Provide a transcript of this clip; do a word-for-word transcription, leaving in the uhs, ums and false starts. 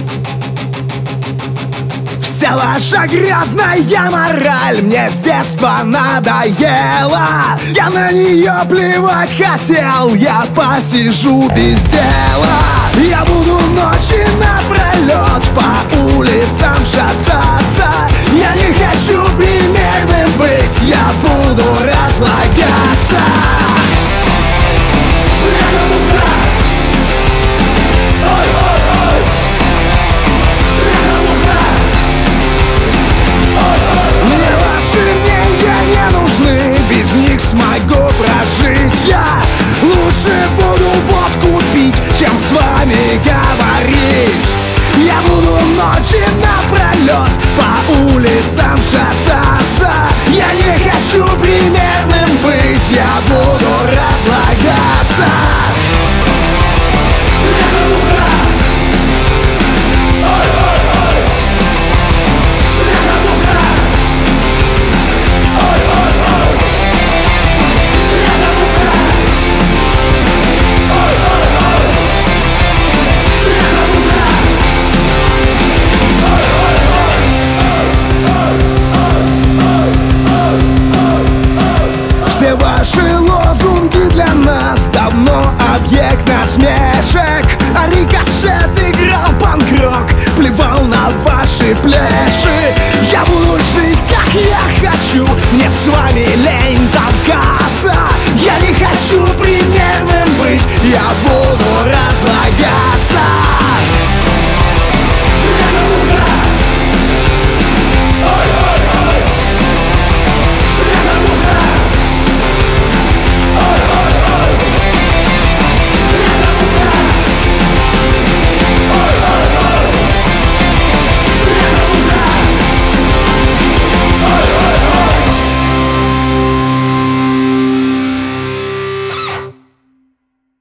Вся ваша грязная мораль мне с детства надоела. Я на нее плевать хотел, я посижу без дела. Я буду ночи напролет по улицам шататься. Я не хочу примерным быть, я буду разлагаться. Без них смогу прожить я. Лучше буду водку пить, чем с вами говорить. Я буду ночи напролет по улицам шататься. Я не хочу примерным быть, я буду разлагаться. Все ваши лозунги для нас давно объект насмешек. А рикошет играл панк-рок, плевал на ваши плеши. Я буду жить, как я хочу, мне с вами лень толкаться. Я не хочу примерным быть, я буду разлагаться.